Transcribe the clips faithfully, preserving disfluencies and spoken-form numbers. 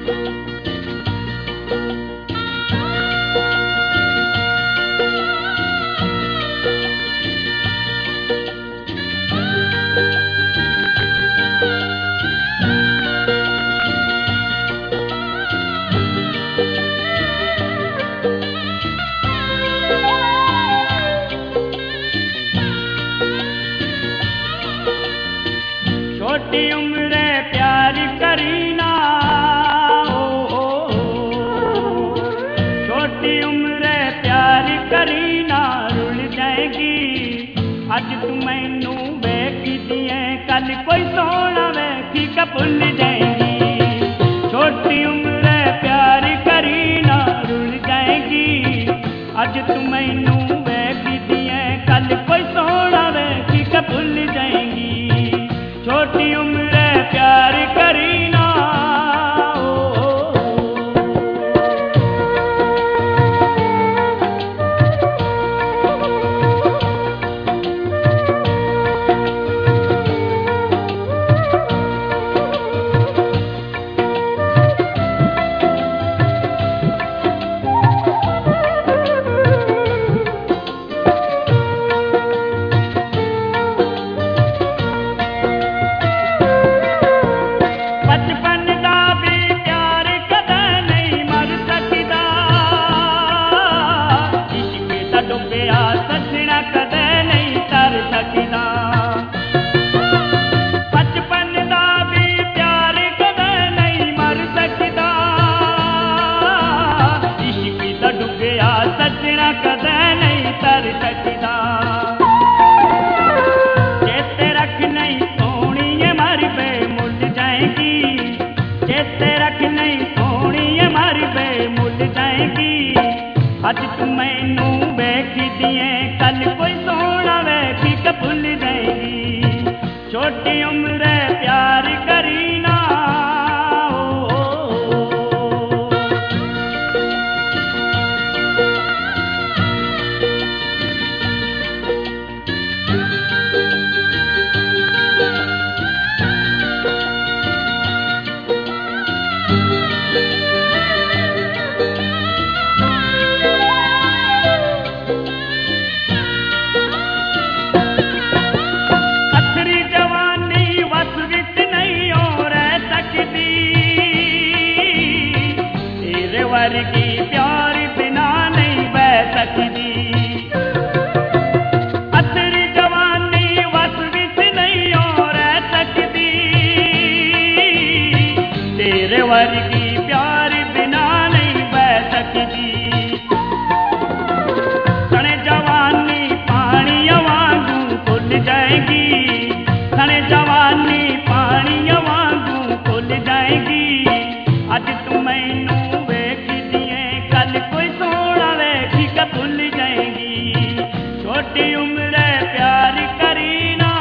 छोटी उम्र प्यार करीना, ओ, छोटी उम्र प्यार करीना रुल जाएगी। अज तू मैनू वेखी दिए कल कोई सोना वेखी के भुल जाएगी। छोटी उम्र प्यार करीना रुल जाएगी। अज तू मैनू वेखी दिए कल कोई सोना वेखी के भुल जाएगी। छोटी उम्र प्यार करीना, अज तू मैनू वेखी दिए कल कोई सोना वेखी के भुल जाएगी। छोटी उम्र प्यार करीना, वर्गी प्यार बिना नहीं बह सकती। अतरी जवानी वस विच नहीं और रह सकती। तेरे वर्गी प्यार बिना नहीं बह सकती। सने जवानी पानी वांगू भुल जाएगी। सने जवानी पानी वांगू भुल जाएगी। अज तू मैनू कल कोई सोना वेखी के भुल जाएगी। छोटी उम्र प्यार करीना,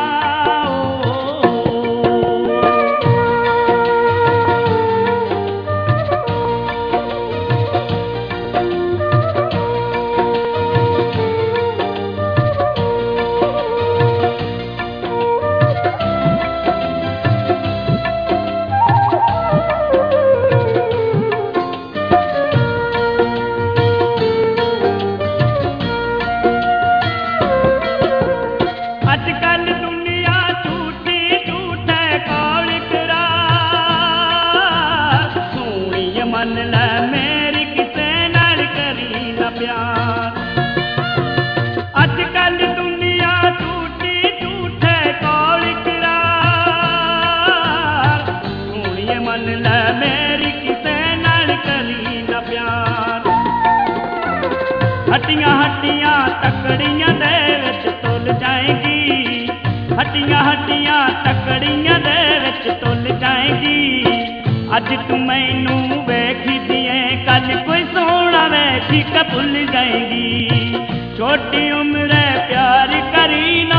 मन ले मेरी किसे नाल करी ना प्यार। अजकल दुनिया झूठी झूठे कौल करार। सोनिए मन ले मेरी किसे नाल करी ना प्यार। हट्टियां हट्टियां तकड़ियां दे विच तुल जाएगी। हट्टियां हट्टियां तकड़ियां दे विच तुल जाएगी। अज तू मैनू वेखी दिए कल कोई सोना वेखी के भुल जाएगी। छोटी उम्र प्यार करीना,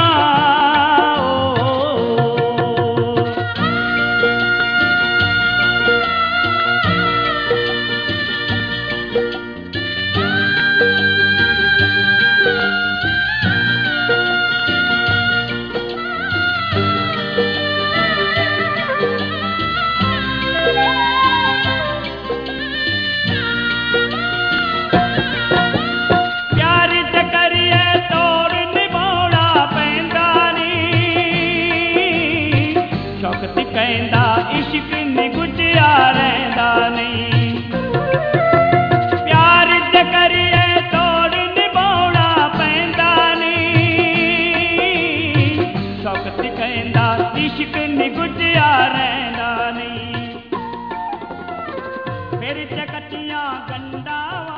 फिर चकतियां गंडा